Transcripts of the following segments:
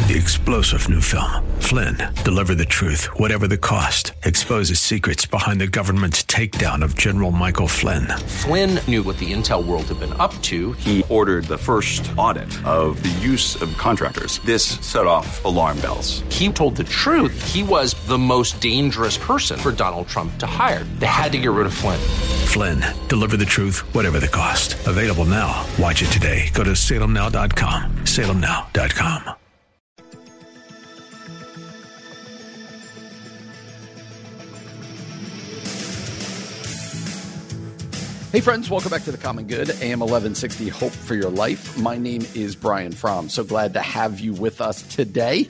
The explosive new film, Flynn, deliver the truth, whatever the cost. Exposes secrets behind the government's takedown of General Michael Flynn. Flynn knew what the intel world had been up to. He ordered the first audit of the use of contractors. This set off alarm bells. He told the truth. He was the most dangerous person for Donald Trump to hire. They had to get rid of Flynn. Flynn, deliver the truth, whatever the cost. Available now. Watch it today. Go to salemnow.com. salemnow.com. Hey friends, welcome back to The Common Good, AM 1160, Hope for Your Life. My name is Brian Fromm. So glad to have you with us today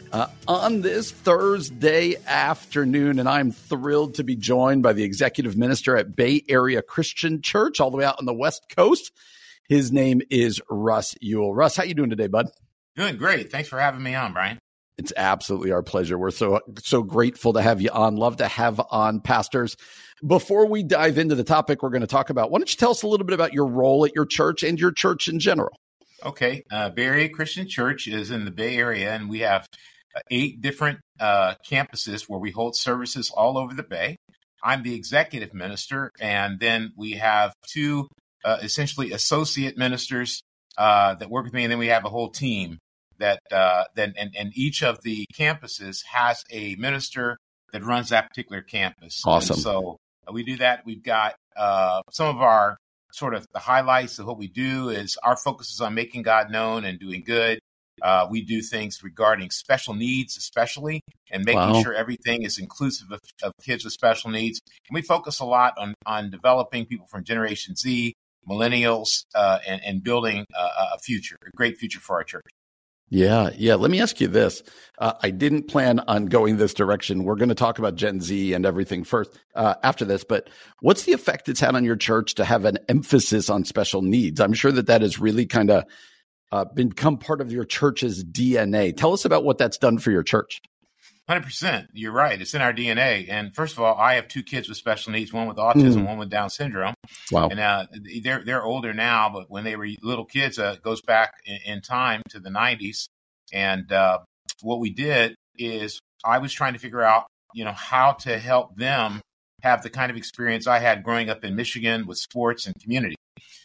on this Thursday afternoon. And I'm thrilled to be joined by the executive minister at Bay Area Christian Church, all the way out on the West Coast. His name is Russ Ewell. Russ, how you doing today, bud? Doing great. Thanks for having me on, Brian. It's absolutely our pleasure. We're so grateful to have you on. Love to have on pastors. Before we dive into the topic we're going to talk about, why don't you tell us a little bit about your role at your church and your church in general? Okay. Bay Area Christian Church is in the Bay Area, and we have 8 different campuses where we hold services all over the Bay. I'm the executive minister, and then we have 2 essentially associate ministers that work with me, and then we have a whole team that and each of the campuses has a minister that runs that particular campus. Awesome. And so we do that. We've got some of our sort of the highlights of what we do is our focus is on making God known and doing good. We do things regarding special needs, especially, and making sure everything is inclusive of kids with special needs. And we focus a lot on developing people from Generation Z, millennials, and building a great future for our church. Yeah. Let me ask you this. I didn't plan on going this direction. We're going to talk about Gen Z and everything first after this, but what's the effect it's had on your church to have an emphasis on special needs? I'm sure that has really kind of become part of your church's DNA. Tell us about what that's done for your church. 100%. You're right. It's in our DNA. And first of all, I have 2 kids with special needs, one with autism, one with Down syndrome. Wow. And they're older now, but when they were little kids, it goes back in time to the 90s. And what we did is I was trying to figure out, how to help them have the kind of experience I had growing up in Michigan with sports and community.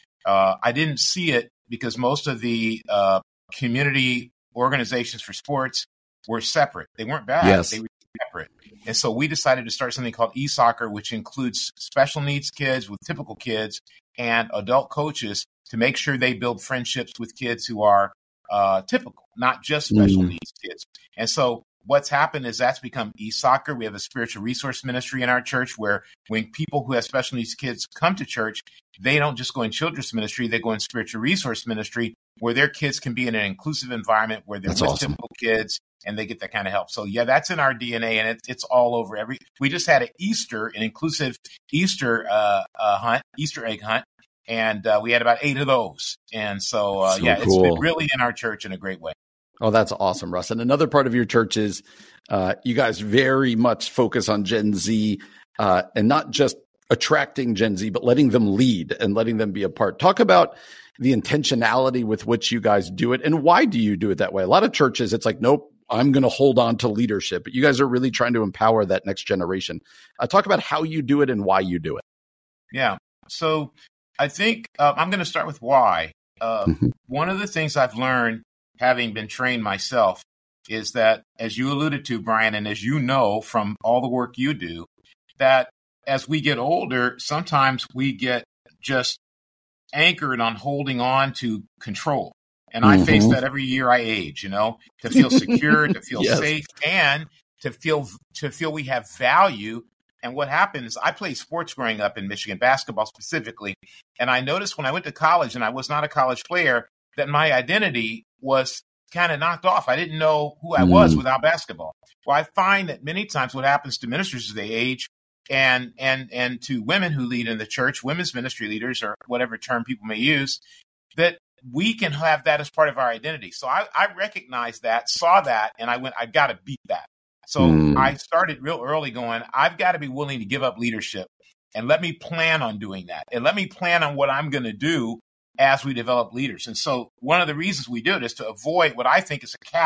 I didn't see it because most of the community organizations for sports were separate. They weren't bad. Yes. They were separate. And so we decided to start something called eSoccer, which includes special needs kids with typical kids and adult coaches to make sure they build friendships with kids who are typical, not just special needs kids. And so what's happened is that's become eSoccer. We have a spiritual resource ministry in our church where when people who have special needs kids come to church, they don't just go in children's ministry, they go in spiritual resource ministry where their kids can be in an inclusive environment where they're with typical kids and they get that kind of help. So yeah, that's in our DNA, and it's all over. We just had an inclusive Easter Easter egg hunt, and we had about 8 of those. And so cool. It's been really in our church in a great way. Oh, that's awesome, Russ. And another part of your church is you guys very much focus on Gen Z and not just attracting Gen Z, but letting them lead and letting them be a part. Talk about the intentionality with which you guys do it, and why do you do it that way? A lot of churches, it's like, nope, I'm going to hold on to leadership. But you guys are really trying to empower that next generation. Talk about how you do it and why you do it. Yeah. So I think I'm going to start with why. One of the things I've learned, having been trained myself, is that, as you alluded to, Brian, and as you know from all the work you do, that as we get older, sometimes we get just anchored on holding on to control. And I face that every year I age, to feel secure, to feel safe, and to feel we have value. And what happened is I played sports growing up in Michigan, basketball specifically. And I noticed when I went to college and I was not a college player, that my identity was kind of knocked off. I didn't know who I was without basketball. Well, I find that many times what happens to ministers as they age and to women who lead in the church, women's ministry leaders, or whatever term people may use, that we can have that as part of our identity. So I recognized that, saw that, and I went, I've got to beat that. So I started real early going, I've got to be willing to give up leadership, and let me plan on doing that. And let me plan on what I'm going to do as we develop leaders. And so one of the reasons we do it is to avoid what I think is a cap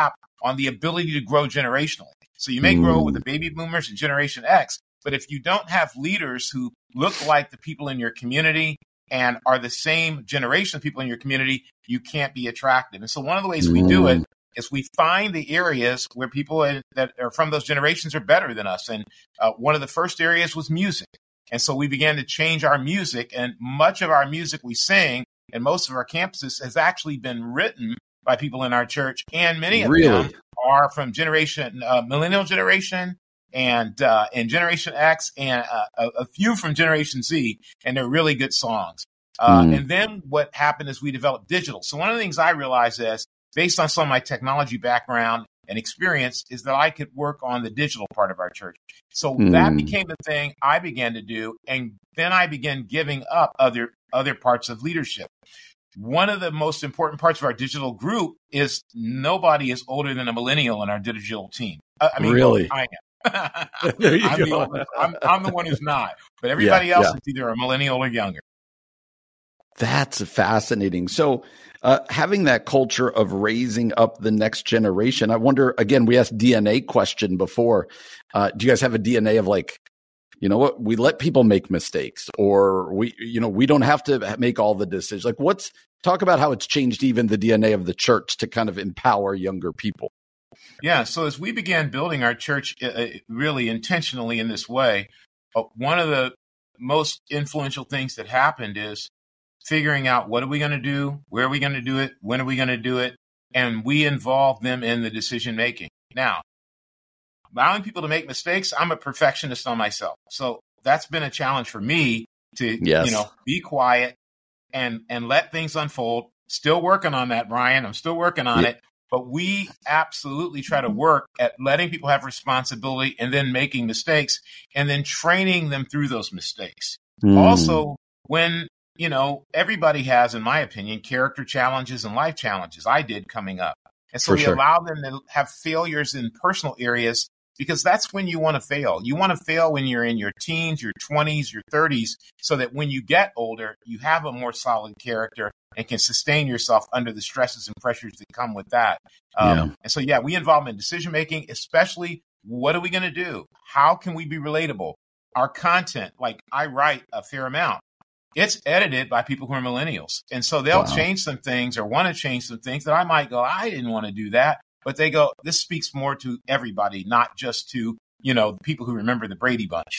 on the ability to grow generationally. So you may grow with the baby boomers and Generation X, but if you don't have leaders who look like the people in your community and are the same generation of people in your community, you can't be attractive. And so one of the ways we do it is we find the areas where people that are from those generations are better than us. And one of the first areas was music. And so we began to change our music, and much of our music we sing and most of our campuses has actually been written by people in our church. And many of them are from millennial generation and Generation X, and a few from Generation Z, and they're really good songs. And then what happened is we developed digital. So one of the things I realized is, based on some of my technology background and experience, is that I could work on the digital part of our church. So that became the thing I began to do. And then I began giving up other parts of leadership. One of the most important parts of our digital group is nobody is older than a millennial in our digital team. I mean, really? I am. I'm the one who's not. But everybody else is either a millennial or younger. That's fascinating. So having that culture of raising up the next generation, I wonder, again, we asked DNA question before. Do you guys have a DNA of like, you know what, we let people make mistakes, or we don't have to make all the decisions. Like, talk about how it's changed even the DNA of the church to kind of empower younger people. Yeah. So as we began building our church really intentionally in this way, one of the most influential things that happened is figuring out what are we going to do, where are we going to do it, when are we going to do it, and we involve them in the decision making. Now, allowing people to make mistakes, I'm a perfectionist on myself. So that's been a challenge for me to be quiet and let things unfold. Still working on that, Brian. I'm still working on it. But we absolutely try to work at letting people have responsibility and then making mistakes and then training them through those mistakes. Also, when everybody has, in my opinion, character challenges and life challenges. I did coming up. And so we allow them to have failures in personal areas, because that's when you want to fail. You want to fail when you're in your teens, your 20s, your 30s, so that when you get older, you have a more solid character and can sustain yourself under the stresses and pressures that come with that. And so, we involve them in decision-making, especially what are we going to do? How can we be relatable? Our content, like I write a fair amount. It's edited by people who are millennials. And so they'll change some things or want to change some things that I might go, I didn't want to do that. But they go, this speaks more to everybody, not just to, the people who remember the Brady Bunch.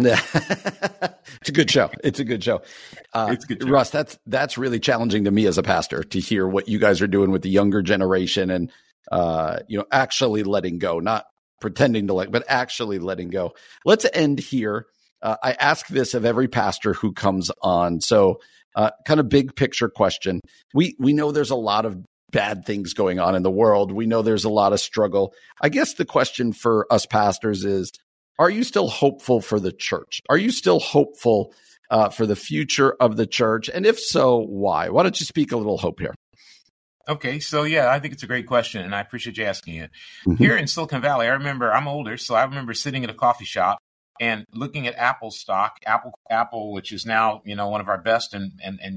It's a good show. It's a good show. It's a good show. Russ, that's really challenging to me as a pastor to hear what you guys are doing with the younger generation and, actually letting go, not pretending to but actually letting go. Let's end here. I ask this of every pastor who comes on. So kind of big picture question. We know there's a lot of bad things going on in the world. We know there's a lot of struggle. I guess the question for us pastors is, are you still hopeful for the church? Are you still hopeful for the future of the church? And if so, why? Why don't you speak a little hope here? Okay. So, I think it's a great question, and I appreciate you asking it. Here in Silicon Valley, I'm older, so I remember sitting at a coffee shop and looking at Apple stock, Apple, which is now, one of our best and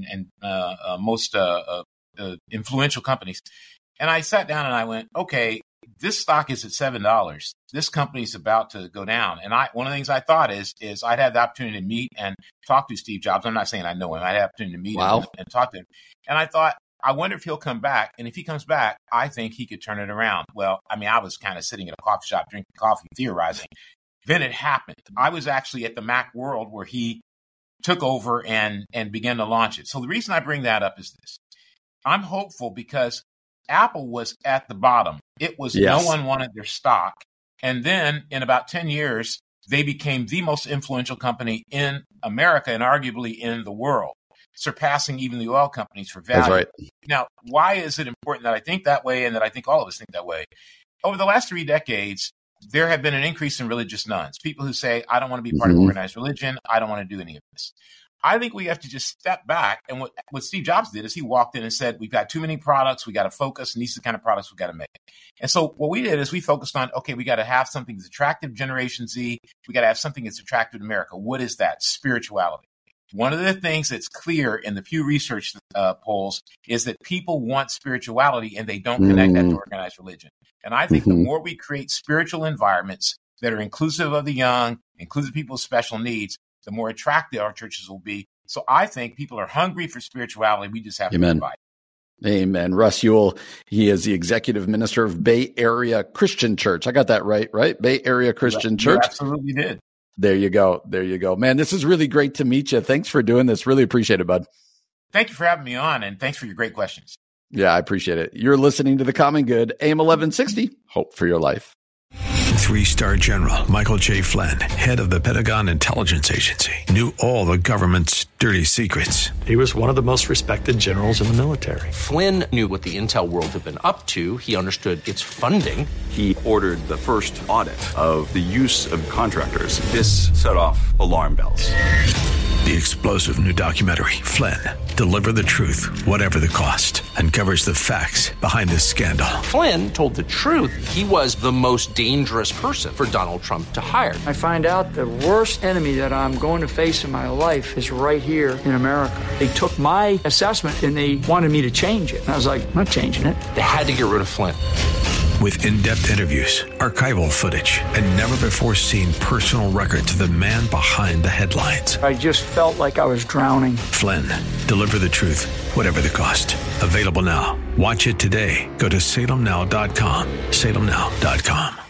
most influential companies. And I sat down and I went, okay, this stock is at $7. This company's about to go down. And one of the things I thought is I'd had the opportunity to meet and talk to Steve Jobs. I'm not saying I know him. I had the opportunity to meet him and talk to him. And I thought, I wonder if he'll come back. And if he comes back, I think he could turn it around. Well, I mean, I was kind of sitting at a coffee shop, drinking coffee, theorizing. Then it happened. I was actually at the Mac World where he took over and began to launch it. So the reason I bring that up is this. I'm hopeful because Apple was at the bottom. It was no one wanted their stock. And then in about 10 years, they became the most influential company in America and arguably in the world, surpassing even the oil companies for value. That's right. Now, why is it important that I think that way and that I think all of us think that way? Over the last 3 decades, there have been an increase in religious nuns, people who say, I don't want to be part of organized religion. I don't want to do any of this. I think we have to just step back. And what Steve Jobs did is he walked in and said, we've got too many products. We got to focus. And these are the kind of products we got to make. And so what we did is we focused on, okay, we got to have something that's attractive Generation Z. We got to have something that's attractive to America. What is that? Spirituality. one of the things that's clear in the Pew Research polls is that people want spirituality and they don't connect that to organized religion. And I think the more we create spiritual environments that are inclusive of the young, inclusive of people with special needs, the more attractive our churches will be. So I think people are hungry for spirituality. We just have to provide. Amen. Russ Ewell, he is the executive minister of Bay Area Christian Church. I got that right? Bay Area Christian Church. You absolutely did. There you go. Man, this is really great to meet you. Thanks for doing this. Really appreciate it, bud. Thank you for having me on, and thanks for your great questions. Yeah, I appreciate it. You're listening to The Common Good, AM 1160. Hope for your life. 3-star General Michael J. Flynn, head of the Pentagon Intelligence Agency, knew all the government's dirty secrets. He was one of the most respected generals in the military. Flynn knew what the intel world had been up to. He understood its funding. He ordered the first audit of the use of contractors. This set off alarm bells. The explosive new documentary, Flynn, Deliver the Truth, Whatever the Cost, uncovers the facts behind this scandal. Flynn told the truth. He was the most dangerous person for Donald Trump to hire. I find out the worst enemy that I'm going to face in my life is right here in America. They took my assessment and they wanted me to change it. And I was like, I'm not changing it. They had to get rid of Flynn. With in-depth interviews, archival footage, and never-before-seen personal records of the man behind the headlines. I just felt like I was drowning. Flynn, Deliver the Truth, Whatever the Cost. Available now. Watch it today. Go to salemnow.com. salemnow.com.